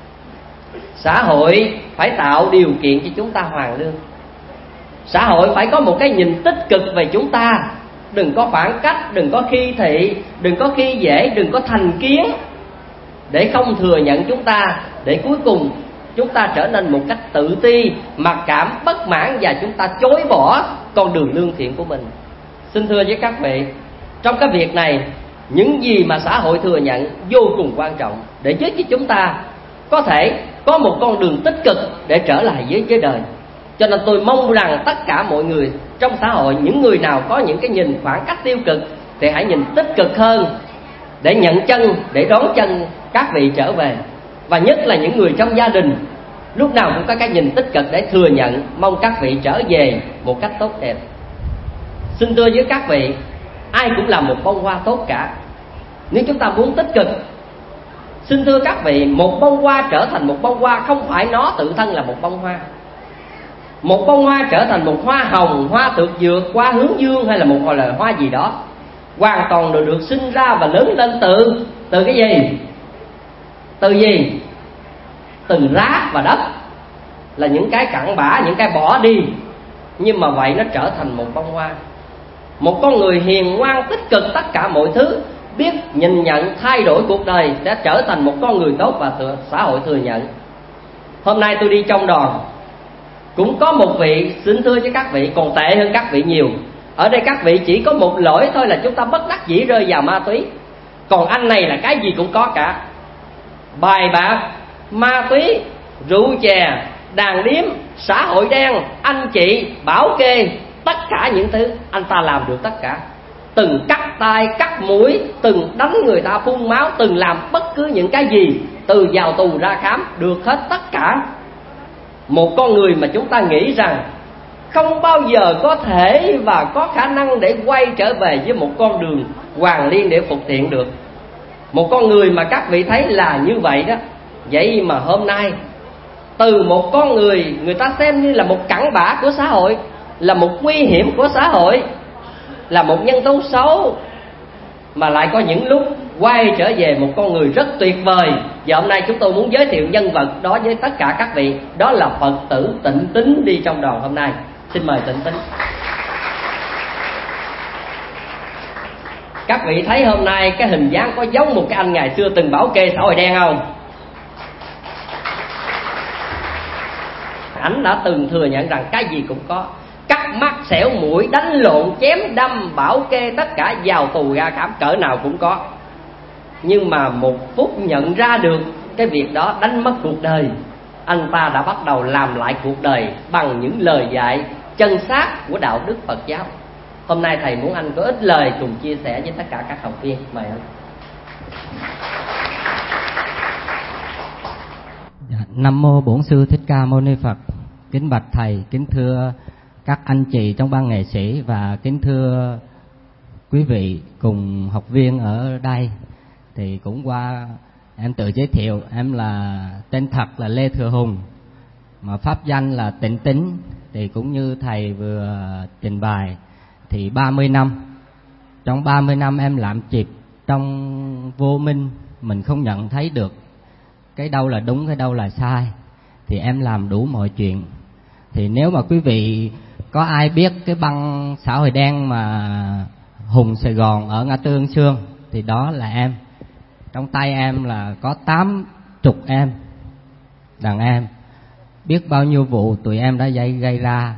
Xã hội phải tạo điều kiện cho chúng ta hoàn lương. Xã hội phải có một cái nhìn tích cực về chúng ta. Đừng có phản cách, đừng có khi thị, đừng có khi dễ, đừng có thành kiến, để không thừa nhận chúng ta, để cuối cùng chúng ta trở nên một cách tự ti, mặc cảm, bất mãn và chúng ta chối bỏ con đường lương thiện của mình. Xin thưa với các vị, trong cái việc này, những gì mà xã hội thừa nhận vô cùng quan trọng để giúp cho chúng ta có thể có một con đường tích cực để trở lại với đời. Cho nên tôi mong rằng tất cả mọi người trong xã hội, những người nào có những cái nhìn phản cách tiêu cực thì hãy nhìn tích cực hơn, để nhận chân, để đón chân các vị trở về. Và nhất là những người trong gia đình, lúc nào cũng có cái nhìn tích cực để thừa nhận, mong các vị trở về một cách tốt đẹp. Xin thưa với các vị, ai cũng là một bông hoa tốt cả. Nếu chúng ta muốn tích cực, xin thưa các vị, một bông hoa trở thành một bông hoa không phải nó tự thân là một bông hoa. Một bông hoa trở thành một hoa hồng, hoa thực dược, hoa hướng dương hay là một loại hoa gì đó, hoàn toàn được sinh ra và lớn lên từ cái gì? Từ gì? Từ rác và đất, là những cái cặn bã, những cái bỏ đi. Nhưng mà vậy nó trở thành một bông hoa. Một con người hiền ngoan, tích cực tất cả mọi thứ, biết nhìn nhận, thay đổi cuộc đời, sẽ trở thành một con người tốt và xã hội thừa nhận. Hôm nay tôi đi trong đoàn, cũng có một vị, xin thưa với các vị, còn tệ hơn các vị nhiều. Ở đây các vị chỉ có một lỗi thôi là chúng ta bất đắc dĩ rơi vào ma túy. Còn anh này là cái gì cũng có cả: bài bạc, ma túy, rượu chè, đàn điếm, xã hội đen, anh chị, bảo kê, tất cả những thứ anh ta làm được tất cả. Từng cắt tay, cắt mũi, từng đánh người ta phun máu, từng làm bất cứ những cái gì, từ vào tù ra khám, được hết tất cả. Một con người mà chúng ta nghĩ rằng không bao giờ có thể và có khả năng để quay trở về với một con đường hoàn liên để phục thiện được. Một con người mà các vị thấy là như vậy đó. Vậy mà hôm nay, từ một con người, người ta xem như là một cặn bã của xã hội, là một nguy hiểm của xã hội, là một nhân tố xấu, mà lại có những lúc quay trở về một con người rất tuyệt vời. Và hôm nay chúng tôi muốn giới thiệu nhân vật đó với tất cả các vị. Đó là Phật tử Tịnh Tín đi trong đoàn hôm nay. Xin mời Tịnh Tín. Các vị thấy hôm nay cái hình dáng có giống một cái anh ngày xưa từng bảo kê xã hội đen không? Ảnh đã từng thừa nhận rằng cái gì cũng có: cắt mắt, xẻo mũi, đánh lộn, chém đâm, bảo kê, tất cả vào tù ra khám, cỡ nào cũng có. Nhưng mà một phút nhận ra được cái việc đó đánh mất cuộc đời, anh ta đã bắt đầu làm lại cuộc đời bằng những lời dạy chân xác của đạo đức Phật giáo. Hôm nay thầy muốn anh có ít lời cùng chia sẻ với tất cả các học viên. Mời anh. Nam mô Bổn Sư Thích Ca Mâu Ni Phật. Kính bạch thầy, kính thưa các anh chị trong ban nghệ sĩ và kính thưa quý vị cùng học viên ở đây. Thì cũng qua em tự giới thiệu, em là tên thật là Lê Thừa Hùng, mà pháp danh là Tịnh Tín. Thì cũng như thầy vừa trình bày thì 30 năm, trong 30 năm em làm chìm trong vô minh, mình không nhận thấy được cái đâu là đúng, cái đâu là sai, thì em làm đủ mọi chuyện. Thì nếu mà quý vị có ai biết cái băng xã hội đen mà Hùng Sài Gòn ở ngã tư Ân Xương thì đó là em. Trong tay em là có 80 đàn em, biết bao nhiêu vụ tụi em đã gây ra,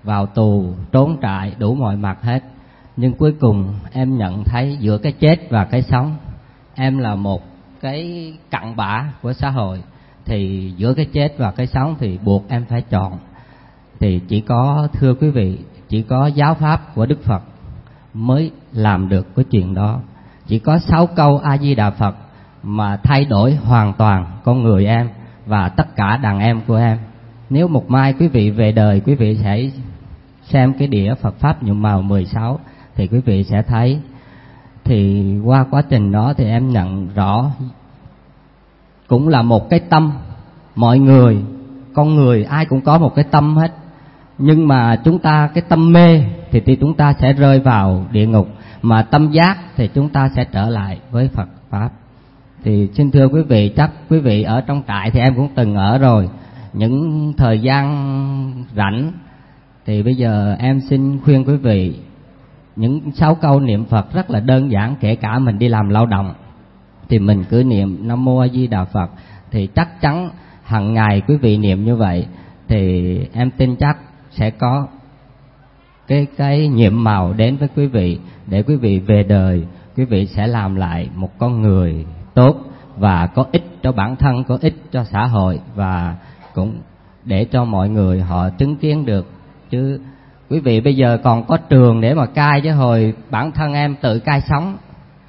vào tù, trốn trại, đủ mọi mặt hết. Nhưng cuối cùng em nhận thấy giữa cái chết và cái sống, em là một cái cặn bã của xã hội. Thì giữa cái chết và cái sống thì buộc em phải chọn. Thì chỉ có, thưa quý vị, chỉ có giáo pháp của Đức Phật mới làm được cái chuyện đó. Chỉ có 6 câu A Di Đà Phật mà thay đổi hoàn toàn con người em và tất cả đàn em của em. Nếu một mai quý vị về đời, quý vị sẽ xem cái đĩa Phật Pháp nhuộm màu 16 thì quý vị sẽ thấy. Thì qua quá trình đó thì em nhận rõ cũng là một cái tâm. Mọi người, con người ai cũng có một cái tâm hết. Nhưng mà chúng ta cái tâm mê thì chúng ta sẽ rơi vào địa ngục, mà tâm giác thì chúng ta sẽ trở lại với Phật Pháp. Thì xin thưa quý vị, chắc quý vị ở trong trại thì em cũng từng ở rồi. Những thời gian rảnh thì bây giờ em xin khuyên quý vị những 6 câu niệm Phật rất là đơn giản. Kể cả mình đi làm lao động thì mình cứ niệm Nam Mô A Di Đà Phật. Thì chắc chắn hàng ngày quý vị niệm như vậy thì em tin chắc sẽ có cái nhiệm màu đến với quý vị, để quý vị về đời quý vị sẽ làm lại một con người tốt và có ích cho bản thân, có ích cho xã hội, và cũng để cho mọi người họ chứng kiến được. Chứ quý vị bây giờ còn có trường để mà cai, chứ hồi bản thân em tự cai sống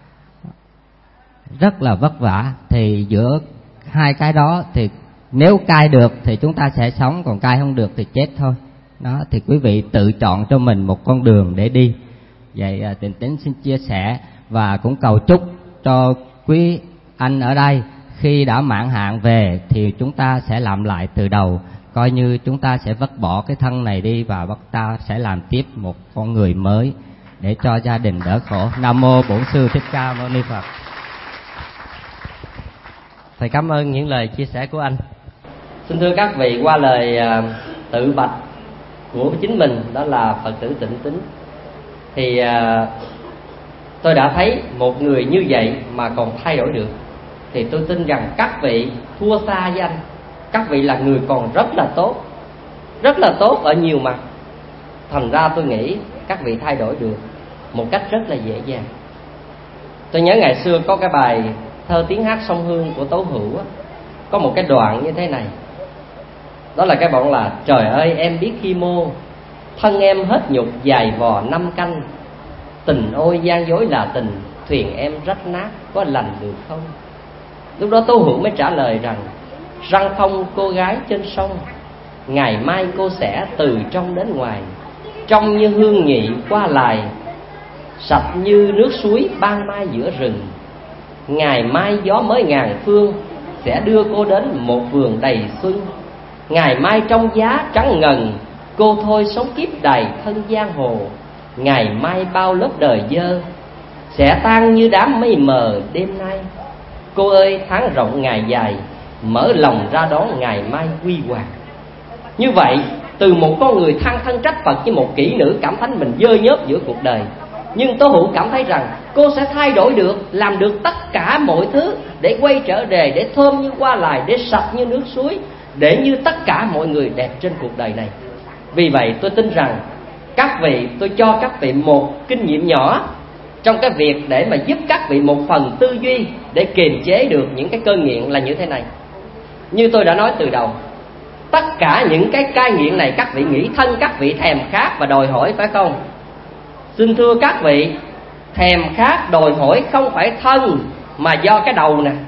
rất là vất vả. Thì giữa hai cái đó thì nếu cai được thì chúng ta sẽ sống, còn cai không được thì chết thôi. Đó, thì quý vị tự chọn cho mình một con đường để đi. Vậy Tịnh Tín xin chia sẻ và cũng cầu chúc cho quý anh ở đây khi đã mãn hạn về thì chúng ta sẽ làm lại từ đầu, coi như chúng ta sẽ vứt bỏ cái thân này đi và ta sẽ làm tiếp một con người mới để cho gia đình đỡ khổ. Nam Mô Bổn Sư Thích Ca Mâu Ni Phật. Thầy cảm ơn những lời chia sẻ của anh. Xin thưa các vị, qua lời tự bạch của chính mình, đó là Phật tử Tịnh Tín, thì tôi đã thấy một người như vậy mà còn thay đổi được, thì tôi tin rằng các vị thua xa với anh. Các vị là người còn rất là tốt ở nhiều mặt. Thành ra tôi nghĩ các vị thay đổi được một cách rất là dễ dàng. Tôi nhớ ngày xưa có cái bài thơ tiếng hát sông Hương của Tố Hữu, có một cái đoạn như thế này. Đó là cái đoạn là: trời ơi em biết khi mô, thân em hết nhục dài vò 5 canh. Tình ôi gian dối là tình, thuyền em rách nát có lành được không? Lúc đó Tố Hữu mới trả lời rằng: răng không cô gái trên sông, ngày mai cô sẽ từ trong đến ngoài. Trong như hương nhị qua lại, sạch như nước suối ban mai giữa rừng. Ngày mai gió mới ngàn phương, sẽ đưa cô đến một vườn đầy xuân. Ngày mai trong giá trắng ngần, cô thôi sống kiếp đầy thân giang hồ. Ngày mai bao lớp đời dơ, sẽ tan như đám mây mờ đêm nay. Cô ơi tháng rộng ngày dài, mở lòng ra đón ngày mai quy hoàng. Như vậy, từ một con người than thân trách Phật với một kỹ nữ cảm thấy mình dơ nhớp giữa cuộc đời, nhưng Tố Hữu cảm thấy rằng cô sẽ thay đổi được, làm được tất cả mọi thứ để quay trở về, để thơm như hoa lại, để sạch như nước suối, để như tất cả mọi người đẹp trên cuộc đời này. Vì vậy tôi tin rằng các vị, tôi cho các vị một kinh nghiệm nhỏ trong cái việc để mà giúp các vị một phần tư duy để kiềm chế được những cái cơn nghiện là như thế này. Như tôi đã nói từ đầu, tất cả những cái cai nghiện này các vị nghĩ thân các vị thèm khát và đòi hỏi, phải không? Xin thưa các vị, thèm khát đòi hỏi không phải thân mà do cái đầu nè.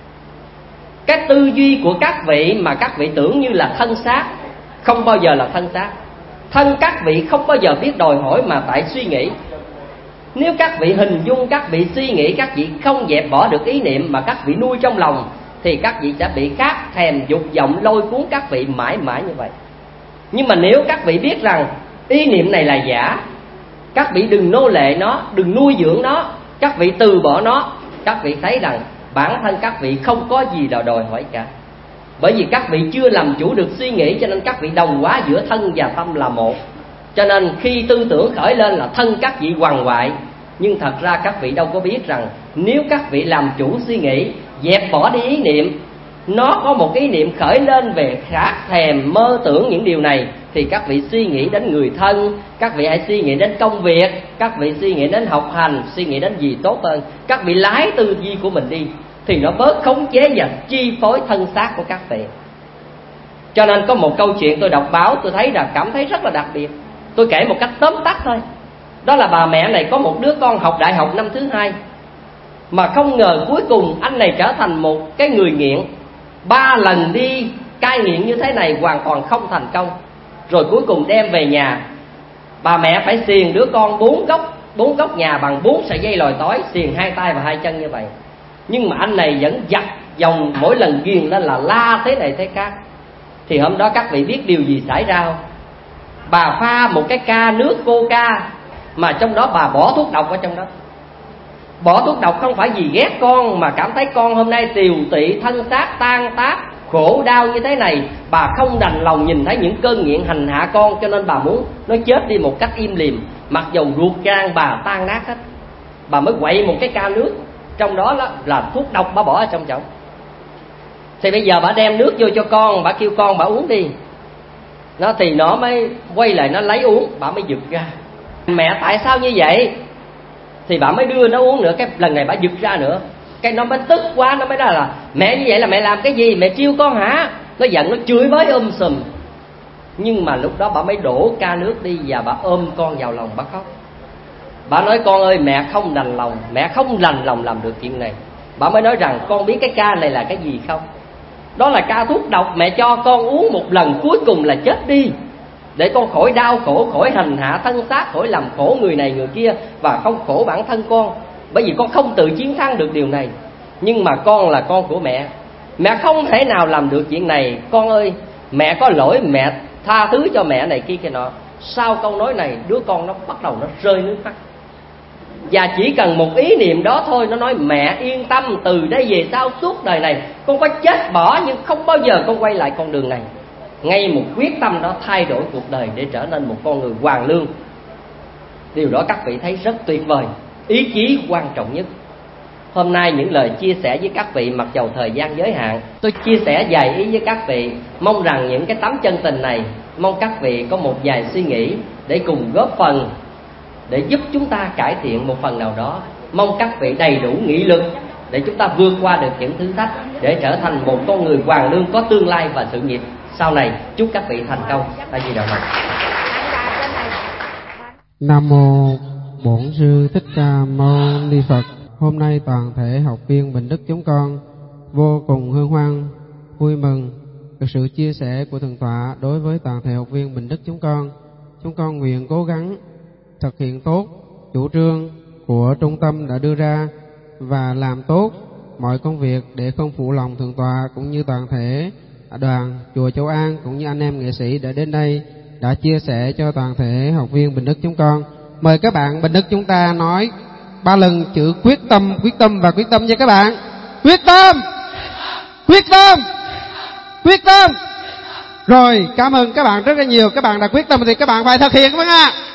Cái tư duy của các vị mà các vị tưởng như là thân xác, không bao giờ là thân xác. Thân các vị không bao giờ biết đòi hỏi mà tại suy nghĩ. Nếu các vị hình dung, các vị suy nghĩ, các vị không dẹp bỏ được ý niệm mà các vị nuôi trong lòng, thì các vị sẽ bị khát thèm dục vọng lôi cuốn các vị mãi mãi như vậy. Nhưng mà nếu các vị biết rằng ý niệm này là giả, các vị đừng nô lệ nó, đừng nuôi dưỡng nó, các vị từ bỏ nó, các vị thấy rằng bản thân các vị không có gì là đòi hỏi cả. Bởi vì các vị chưa làm chủ được suy nghĩ, cho nên các vị đồng hóa giữa thân và tâm là một. Cho nên khi tư tưởng khởi lên là thân các vị quằn quại. Nhưng thật ra các vị đâu có biết rằng nếu các vị làm chủ suy nghĩ, dẹp bỏ đi ý niệm, nó có một ý niệm khởi lên về khát thèm mơ tưởng những điều này, thì các vị suy nghĩ đến người thân, các vị hãy suy nghĩ đến công việc, các vị suy nghĩ đến học hành, suy nghĩ đến gì tốt hơn. Các vị lái tư duy của mình đi, thì nó bớt khống chế và chi phối thân xác của các vị. Cho nên có một câu chuyện tôi đọc báo, tôi thấy là cảm thấy rất là đặc biệt. Tôi kể một cách tóm tắt thôi. Đó là bà mẹ này có một đứa con học đại học năm thứ 2, mà không ngờ cuối cùng anh này trở thành một cái người nghiện. 3 lần đi cai nghiện như thế này hoàn toàn không thành công. Rồi cuối cùng đem về nhà, bà mẹ phải xiềng đứa con 4 góc nhà bằng 4 sợi dây lòi tói, xiềng 2 tay và 2 chân như vậy. Nhưng mà anh này vẫn giặt dòng, mỗi lần ghiền lên là la thế này thế khác. Thì hôm đó các vị biết điều gì xảy ra không? Bà pha một cái ca nước Coca, mà trong đó bà bỏ thuốc độc ở trong đó. Bỏ thuốc độc không phải vì ghét con, mà cảm thấy con hôm nay tiều tị, thân xác tan tác, khổ đau như thế này. Bà không đành lòng nhìn thấy những cơn nghiện hành hạ con, cho nên bà muốn nó chết đi một cách im lìm. Mặc dầu ruột gan bà tan nát hết, bà mới quậy một cái ca nước, trong đó là thuốc độc bà bỏ ở trong chậu. Thì bây giờ bà đem nước vô cho con, bà kêu con bà uống đi. Thì nó mới quay lại nó lấy uống, bà mới giật ra. Mẹ tại sao như vậy? Thì bà mới đưa nó uống nữa, cái lần này bà giật ra nữa. Cái nó mới tức quá, nó mới nói là mẹ như vậy là mẹ làm cái gì, mẹ trêu con hả? Nó giận, nó chửi bới sùm. Nhưng mà lúc đó bà mới đổ ca nước đi, và bà ôm con vào lòng bà khóc. Bà nói con ơi, mẹ không đành lòng, mẹ không đành lòng làm được chuyện này. Bà mới nói rằng con biết cái ca này là cái gì không? Đó là ca thuốc độc, mẹ cho con uống một lần cuối cùng là chết đi, để con khỏi đau khổ, khỏi hành hạ thân xác, khỏi làm khổ người này người kia, và không khổ bản thân con. Bởi vì con không tự chiến thắng được điều này. Nhưng mà con là con của mẹ, mẹ không thể nào làm được chuyện này. Con ơi, mẹ có lỗi, mẹ tha thứ cho mẹ này kia nọ. Sau câu nói này, đứa con nó bắt đầu nó rơi nước mắt. Và chỉ cần một ý niệm đó thôi, nó nói mẹ yên tâm, từ đây về sau suốt đời này con có chết bỏ, nhưng không bao giờ con quay lại con đường này. Ngay một quyết tâm đó thay đổi cuộc đời để trở nên một con người hoàn lương. Điều đó các vị thấy rất tuyệt vời. Ý chí quan trọng nhất. Hôm nay những lời chia sẻ với các vị, mặc dầu thời gian giới hạn, tôi chia sẻ vài ý với các vị. Mong rằng những cái tấm chân tình này, mong các vị có một vài suy nghĩ để cùng góp phần, để giúp chúng ta cải thiện một phần nào đó. Mong các vị đầy đủ nghị lực để chúng ta vượt qua được những thử thách, để trở thành một con người hoàn lương, có tương lai và sự nghiệp sau này. Chúc các vị thành công. A Di Đà Phật. Nam mô Bổn Sư Thích Ca Mâu Ni Phật. Hôm nay toàn thể học viên Bình Đức chúng con vô cùng hân hoan, vui mừng được sự chia sẻ của Thượng tọa đối với toàn thể học viên Bình Đức chúng con. Chúng con nguyện cố gắng thực hiện tốt chủ trương của trung tâm đã đưa ra và làm tốt mọi công việc để không phụ lòng Thượng tọa cũng như toàn thể đoàn chùa Châu An cũng như anh em nghệ sĩ đã đến đây đã chia sẻ cho toàn thể học viên Bình Đức chúng con. Mời các bạn Bình Đức chúng ta nói 3 lần chữ quyết tâm, quyết tâm và quyết tâm nha các bạn. Quyết tâm, quyết tâm, quyết tâm. Rồi, cảm ơn các bạn rất là nhiều. Các bạn đã quyết tâm thì các bạn phải thực hiện, vâng ạ.